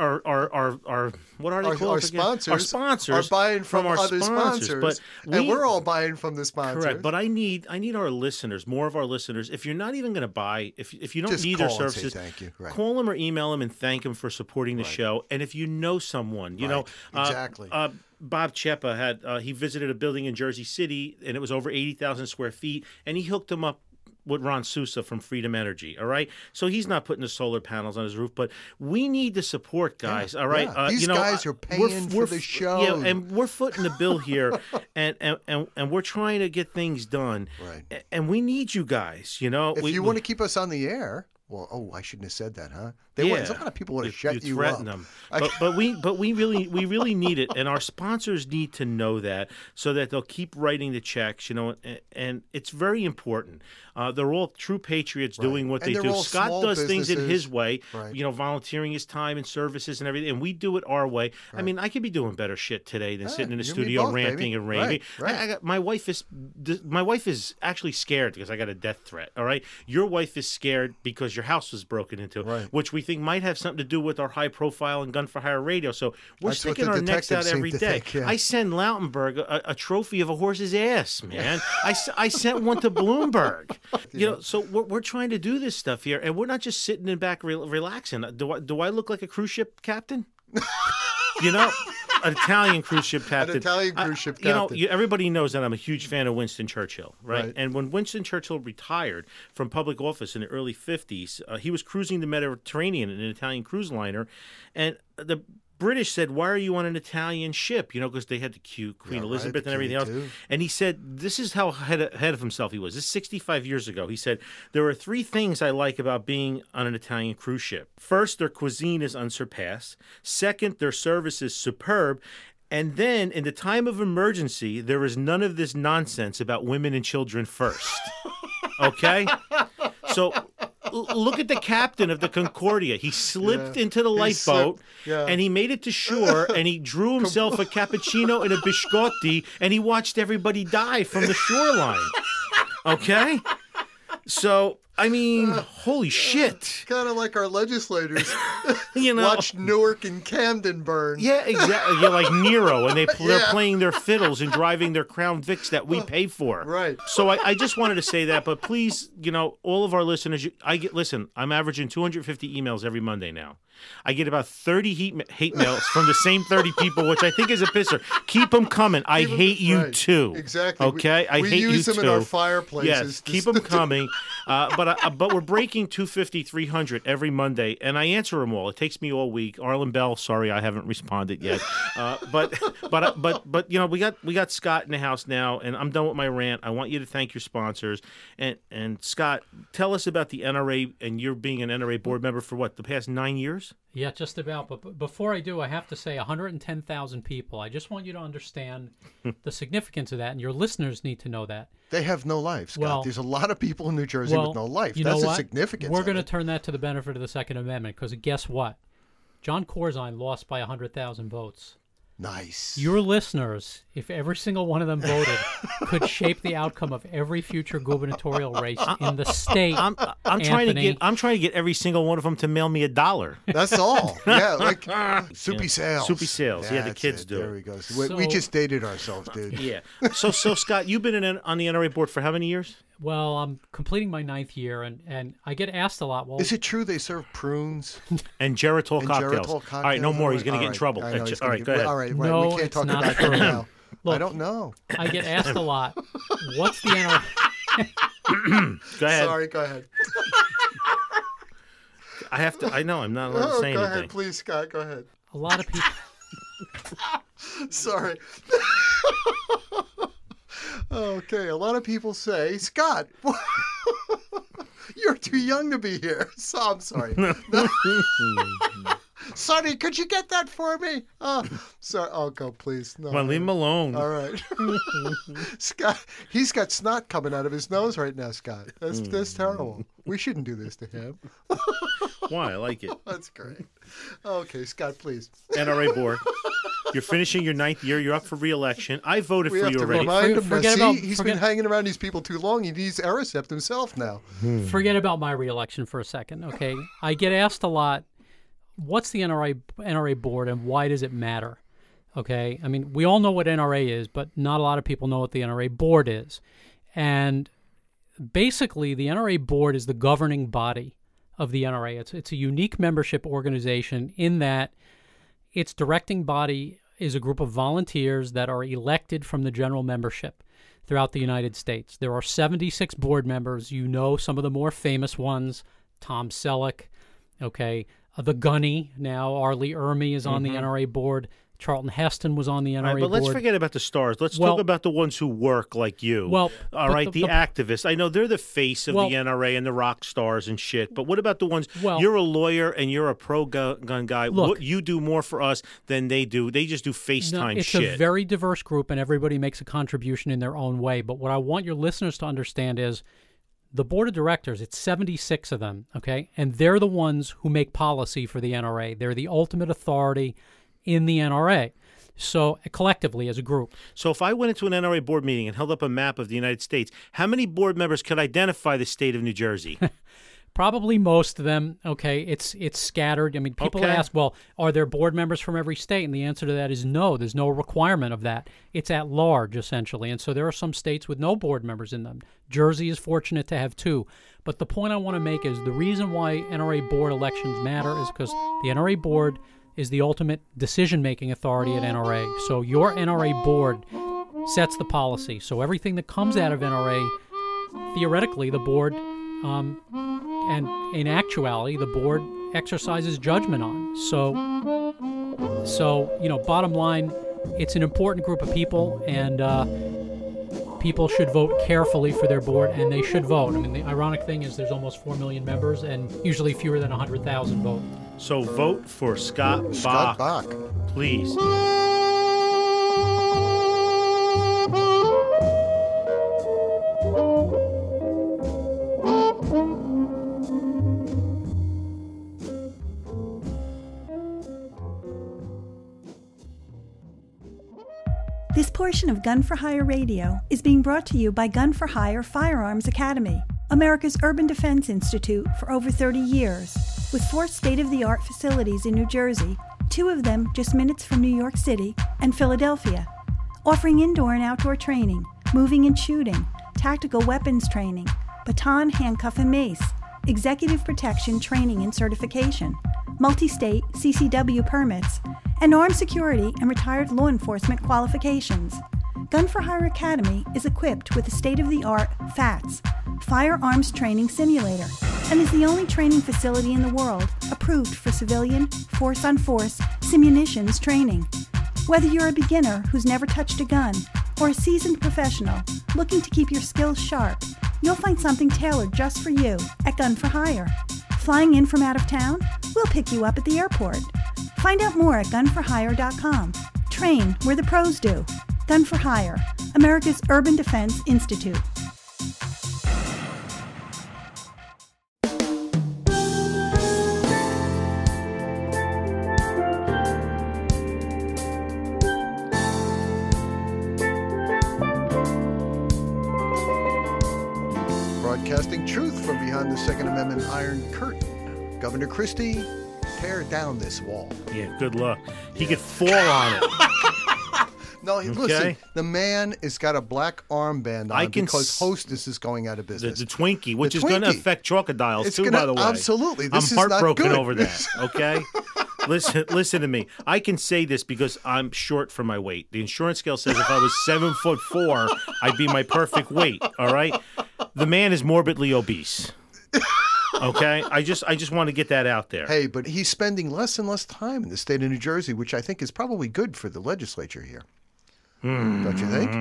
are they called Our again? sponsors, Our sponsors are buying from our other sponsors, But and we're all buying from the sponsors. correct. But I need our listeners, more of our listeners. If you're not even going to buy, if you don't Just need their call and say services, thank you. Right. call them or email them and thank them for supporting the show. And if you know someone, you know, exactly. Bob Cheppa had he visited a building in Jersey City, and it was over 80,000 square feet, and he hooked them up with Ron Sousa from Freedom Energy, all right? So he's not putting the solar panels on his roof, but we need the support, guys, all right? Yeah. These guys are paying for the show. Yeah, and we're footing the bill here, and we're trying to get things done. Right. And we need you guys, you know? If you want to keep us on the air, Well, I shouldn't have said that, huh? There's a lot of people would have shut you threaten up. them. But we really need it, and our sponsors need to know that so that they'll keep writing the checks, and it's very important. They're all true patriots doing what And they they're do. all Scott small does things in businesses. his way, Right. volunteering his time and services and everything, and we do it our way. I mean, I could be doing better shit today than sitting in the you and me studio both, ranting baby. and raving. Right. My wife is actually scared because I got a death threat. All right, your wife is scared because your house was broken into, which we think might have something to do with our high profile and Gun for Hire radio. So we're That's what sticking the our necks out detectives seem every to day. think, yeah. I send Lautenberg a trophy of a horse's ass, man. I sent one to Bloomberg. So we're trying to do this stuff here, and we're not just sitting in back relaxing. Do I look like a cruise ship captain? An Italian cruise ship captain. An Italian cruise ship captain. Everybody knows that I'm a huge fan of Winston Churchill, right? Right. And when Winston Churchill retired from public office in the early 50s, he was cruising the Mediterranean in an Italian cruise liner, and the British said, "Why are you on an Italian ship?" Because they had the Queen Elizabeth and everything else. too. And he said, this is how ahead of himself he was. This is 65 years ago. He said, "There are 3 things I like about being on an Italian cruise ship. First, their cuisine is unsurpassed. Second, their service is superb. And then, in the time of emergency, there is none of this nonsense about women and children first." Okay? So look at the captain of the Concordia. He slipped into the lifeboat, and he made it to shore, and he drew himself a cappuccino and a biscotti, and he watched everybody die from the shoreline. Okay? So, I mean, holy shit. Kind of like our legislators watch Newark and Camden burn. Yeah, exactly. Yeah, like Nero, and they're playing their fiddles and driving their Crown Vics that we pay for. Right. So I just wanted to say that, but please, all of our listeners, I'm averaging 250 emails every Monday now. I get about 30 hate mails from the same 30 people, which I think is a pisser. Keep them coming. I hate you too. Exactly. Okay? I hate you too. We use them in our fireplaces. Yes, keep them coming. But we're breaking 250, 300 every Monday, and I answer them all. It takes me all week. Arlen Bell, sorry I haven't responded yet. But we got Scott in the house now, and I'm done with my rant. I want you to thank your sponsors. And Scott, tell us about the NRA, and you're being an NRA board member for what, the past 9 years? Yeah, just about. But before I do, I have to say 110,000 people. I just want you to understand the significance of that, and your listeners need to know that. They have no life, Scott. Well, There's a lot of people in New Jersey with no life. That's the significance. We're going to turn that to the benefit of the Second Amendment, because guess what? John Corzine lost by 100,000 votes. Nice. Your listeners, if every single one of them voted, could shape the outcome of every future gubernatorial race in the state. I'm trying to get every single one of them to mail me $1. That's all. Yeah, like Soupy Sales. Soupy Sales. Yeah, the That's kids it. do. There we go. So we just dated ourselves, dude. Yeah. So Scott, you've been on the NRA board for how many years? Well, I'm completing my 9th year, and I get asked a lot. Well, is it true they serve prunes and Geritol cocktails? All right, no more. He's going to get in trouble. All right, go ahead. All right, no, we can't talk not about true. that now. Look, I don't know. I get asked a lot. What's the NRA? Go ahead. Sorry, go ahead. I have to. I know. I'm not allowed to say go anything. ahead, please, Scott. Go ahead. A lot of people. Sorry. Okay, a lot of people say, Scott, you're too young to be here. So I'm sorry. Sonny, could you get that for me? Sorry. Oh, go, please. No. Well, leave him alone. All right. Scott, he's got snot coming out of his nose right now, Scott. That's terrible. We shouldn't do this to him. Why? I like it. That's great. Okay, Scott, please. NRA board. You're finishing your 9th year. You're up for re-election. I voted We for have you to already. remind him. Forget See, about- he's forget- been hanging around these people too long. He needs Aricept himself now. Forget about my reelection for a second, okay? I get asked a lot, what's the NRA board and why does it matter? Okay? I mean, we all know what NRA is, but not a lot of people know what the NRA board is. And basically, the NRA board is the governing body of the NRA. It's a unique membership organization in that its directing body is a group of volunteers that are elected from the general membership throughout the United States. There are 76 board members. You know some of the more famous ones, Tom Selleck, okay, the Gunny now, Arlie Ermey is on the NRA board, Charlton Heston was on the NRA All right, but board. let's forget about the stars. Let's Well- talk about the ones who work like you. Well, all but right, the activists. I know they're the face of Well- the NRA and the rock stars and shit. But what about the ones? Well- You're a lawyer and you're a pro-gun guy. Look- What you do more for us than they do. They just do FaceTime it's shit. a very diverse group, and everybody makes a contribution in their own way. But what I want your listeners to understand is the board of directors, it's 76 of them, okay? And they're the ones who make policy for the NRA. They're the ultimate authority in the NRA. So collectively as a group. So if I went into an NRA board meeting and held up a map of the United States, how many board members could identify the state of New Jersey? Probably most of them, okay, it's scattered. I mean, people Okay. ask, well, are there board members from every state? And the answer to that is no. There's no requirement of that. It's at large, essentially. And so there are some states with no board members in them. Jersey is fortunate to have 2. But the point I want to make is the reason why NRA board elections matter is because the NRA board is the ultimate decision-making authority at NRA. So your NRA board sets the policy. So everything that comes out of NRA, theoretically, the board, and in actuality, the board exercises judgment on. So bottom line, it's an important group of people, and people should vote carefully for their board, and they should vote. I mean, the ironic thing is there's almost 4 million members, and usually fewer than 100,000 vote. So vote for Scott Scott Bach, Bach. please. This portion of Gun for Hire Radio is being brought to you by Gun for Hire Firearms Academy, America's Urban Defense Institute for over 30 years. With 4 state-of-the-art facilities in New Jersey, 2 of them just minutes from New York City and Philadelphia, offering indoor and outdoor training, moving and shooting, tactical weapons training, baton, handcuff, and mace, executive protection training and certification, multi-state CCW permits, and armed security and retired law enforcement qualifications. Gun for Hire Academy is equipped with a state-of-the-art FATS, Firearms Training Simulator, and is the only training facility in the world approved for civilian, force-on-force, simunitions training. Whether you're a beginner who's never touched a gun or a seasoned professional looking to keep your skills sharp, you'll find something tailored just for you at Gun for Hire. Flying in from out of town? We'll pick you up at the airport. Find out more at gunforhire.com. Train where the pros do. Gun for Hire, America's Urban Defense Institute. Broadcasting truth from behind the Second Amendment Iron Curtain. Governor Christie, tear down this wall. Yeah, good luck. He could fall on it. No, listen, Okay. the man has got a black armband I on can because s- Hostess is going out of The, business. the Twinkie, which The is going to Twinkie. affect crocodiles It's too, gonna- by the way. absolutely. This I'm is not heartbroken good. over that. Okay, listen to me. I can say this because I'm short for my weight. The insurance scale says if I was 7'4", I'd be my perfect weight. All right, the man is morbidly obese. Okay, I just want to get that out there. Hey, but he's spending less and less time in the state of New Jersey, which I think is probably good for the legislature here. Don't you think?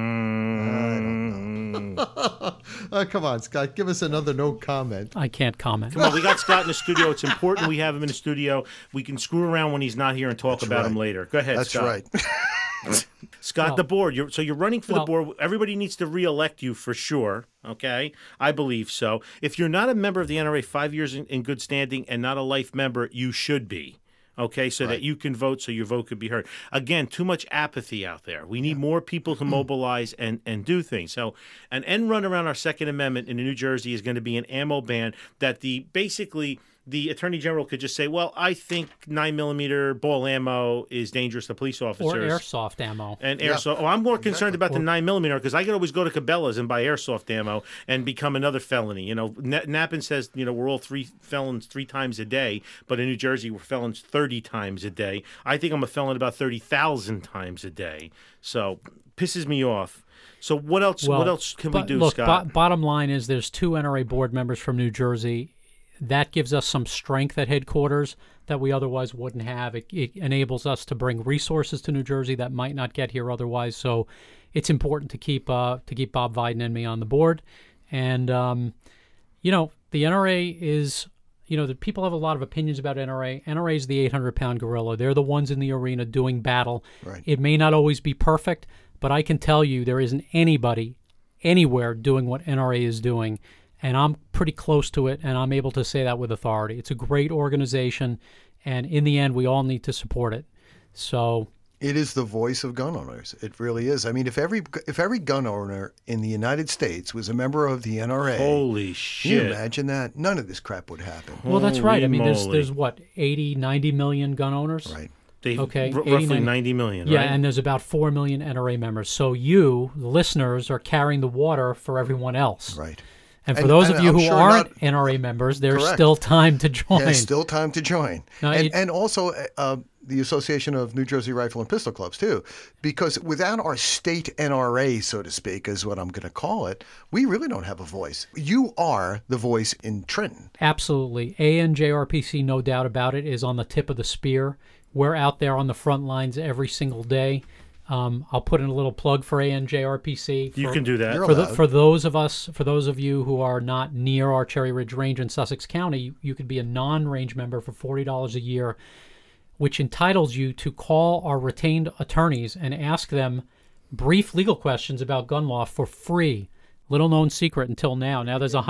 Come on, Scott. Give us another no comment. I can't comment. Come on, we got Scott in the studio. It's important we have him in the studio. We can screw around when he's not here and talk about him right. later. Go ahead, That's Scott. right. Scott, Well- the board. You're running for the Well- board. Everybody needs to re-elect you for sure. Okay, I believe so. If you're not a member of the NRA 5 years in good standing and not a life member, you should be. Okay, so that you can vote, so your vote could be heard. Again, too much apathy out there. We need more people to mobilize and do things. So an end run around our Second Amendment in New Jersey is going to be an ammo ban that basically the Attorney General could just say, well, I think 9mm ball ammo is dangerous to police officers. Or airsoft ammo. And airsoft. Oh, I'm more concerned about the 9mm because I could always go to Cabela's and buy airsoft ammo and become another felony. You know, Knappen says, we're all felons 3 times a day, but in New Jersey we're felons 30 times a day. I think I'm a felon about 30,000 times a day. So pisses me off. So what else? Well, What else can we do, look, Scott? bottom line is there's 2 NRA board members from New Jersey. that gives us some strength at headquarters that we otherwise wouldn't have. It enables us to bring resources to New Jersey that might not get here otherwise. So it's important to keep Bob Viden and me on the board. And, the NRA is, the people have a lot of opinions about NRA. NRA is the 800-pound gorilla. They're the ones in the arena doing battle. Right. It may not always be perfect, but I can tell you there isn't anybody anywhere doing what NRA is doing. And I'm pretty close to it, and I'm able to say that with authority. It's a great organization, and in the end, we all need to support it. So it is the voice of gun owners. It really is. I mean, if every gun owner in the United States was a member of the NRA, holy can you shit! imagine that? None of this crap would happen. Well, that's right. I mean, Holy there's what, 80, 90 million gun owners? Right. Okay, Roughly 90 million, Yeah, right? and there's about 4 million NRA members. So you, the listeners, are carrying the water for everyone else. Right. And for those of you I'm who sure aren't NRA members, there's Correct. still time to join. Yeah, still time to join. Now, And also the Association of New Jersey Rifle and Pistol Clubs, too. Because without our state NRA, so to speak, is what I'm going to call it, we really don't have a voice. You are the voice in Trenton. Absolutely. ANJRPC, no doubt about it, is on the tip of the spear. We're out there on the front lines every single day. I'll put in a little plug for ANJRPC. You can do that. For those of you who are not near our Cherry Ridge Range in Sussex County, you could be a non-range member for $40 a year, which entitles you to call our retained attorneys and ask them brief legal questions about gun law for free. Little known secret until now. Now there's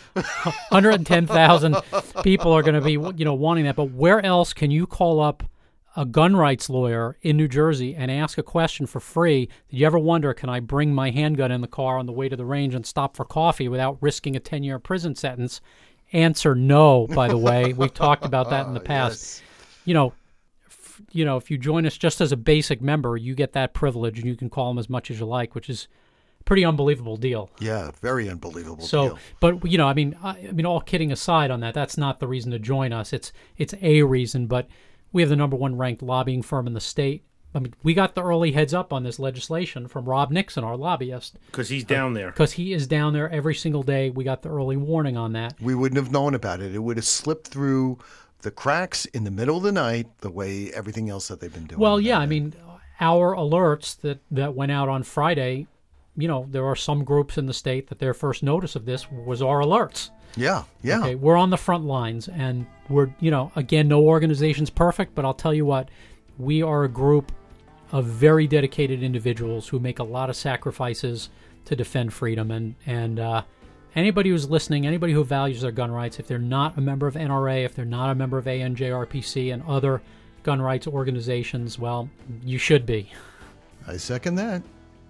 110,000 people are going to be, wanting that. But where else can you call up a gun rights lawyer in New Jersey and ask a question for free? Did you ever wonder, can I bring my handgun in the car on the way to the range and stop for coffee without risking a 10-year prison sentence? Answer no, by the way. We've talked about that in the past. Yes. If you join us just as a basic member, you get that privilege, and you can call them as much as you like, which is a pretty unbelievable deal. Yeah, very unbelievable deal. But, I mean, all kidding aside on that, that's not the reason to join us. It's a reason, but we have the number one ranked lobbying firm in the state. I mean, we got the early heads up on this legislation from Rob Nixon, our lobbyist. Because he's down there. Because he is down there every single day. We got the early warning on that. We wouldn't have known about it. It would have slipped through the cracks in the middle of the night the way everything else that they've been doing. Well, yeah, I mean, our alerts that went out on Friday, there are some groups in the state that their first notice of this was our alerts. Yeah. Okay, we're on the front lines, and we're, again, no organization's perfect, but I'll tell you what, we are a group of very dedicated individuals who make a lot of sacrifices to defend freedom, and anybody who's listening, anybody who values their gun rights, if they're not a member of NRA, if they're not a member of ANJRPC and other gun rights organizations, well, you should be. I second that.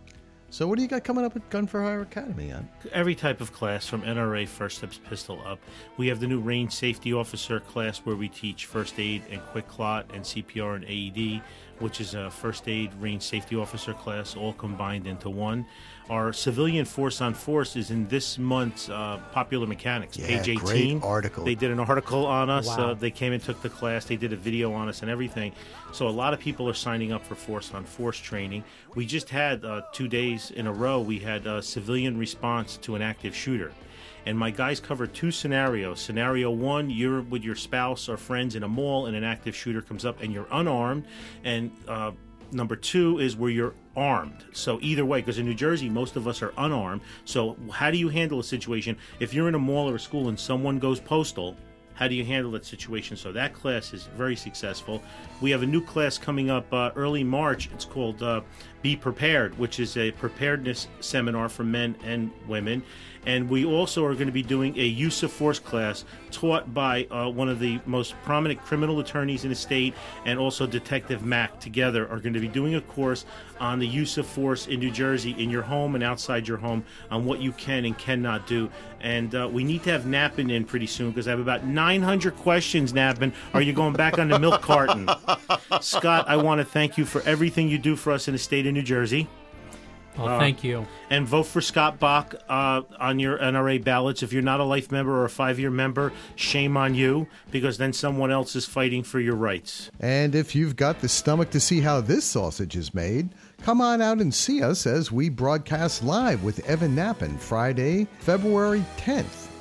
So what do you got coming up at Gun for Hire Academy, Ed? Every type of class from NRA First Steps Pistol up. We have the new Range Safety Officer class where we teach first aid and quick clot and CPR and AED, which is a first aid range safety officer class all combined into one. Our civilian force on force is in this month's Popular Mechanics, page 18. Great article. They did an article on us. Wow. They came and took the class. They did a video on us and everything. So a lot of people are signing up for force on force training. We just had 2 days in a row, we had a civilian response to an active shooter. And my guys covered two scenarios. Scenario one, you're with your spouse or friends in a mall and an active shooter comes up and you're unarmed. And number two is where you're armed. So either way, because in New Jersey, most of us are unarmed. So how do you handle a situation? If you're in a mall or a school and someone goes postal, how do you handle that situation? So that class is very successful. We have a new class coming up early March. It's called Be Prepared, which is a preparedness seminar for men and women. And we also are going to be doing a use of force class taught by one of the most prominent criminal attorneys in the state, and also Detective Mack together are going to be doing a course on the use of force in New Jersey, in your home and outside your home, on what you can and cannot do. And we need to have Nappin in pretty soon because I have about 900 questions, Nappin. Are you going back on the milk carton? Scott, I want to thank you for everything you do for us in the state of New Jersey. Well, thank you. And vote for Scott Bach on your NRA ballots. If you're not a life member or a 5-year member, shame on you, because then someone else is fighting for your rights. And if you've got the stomach to see how this sausage is made, come on out and see us as we broadcast live with Evan Nappin Friday, February 10th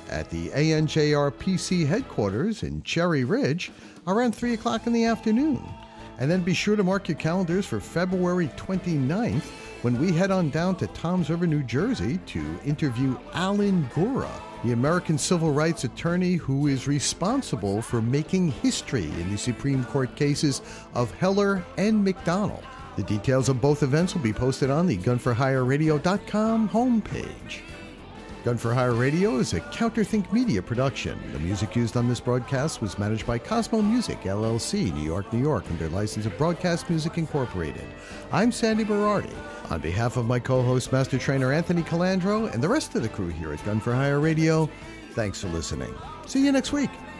at the ANJRPC headquarters in Cherry Ridge around 3 o'clock in the afternoon. And then be sure to mark your calendars for February 29th when we head on down to Toms River, New Jersey to interview Alan Gura, the American civil rights attorney who is responsible for making history in the Supreme Court cases of Heller and McDonald. The details of both events will be posted on the GunForHireRadio.com homepage. Gun for Hire Radio is a Counterthink Media production. The music used on this broadcast was managed by Cosmo Music, LLC, New York, New York, under license of Broadcast Music Incorporated. I'm Sandy Berardi. On behalf of my co-host, Master Trainer Anthony Calandro, and the rest of the crew here at Gun for Hire Radio, thanks for listening. See you next week.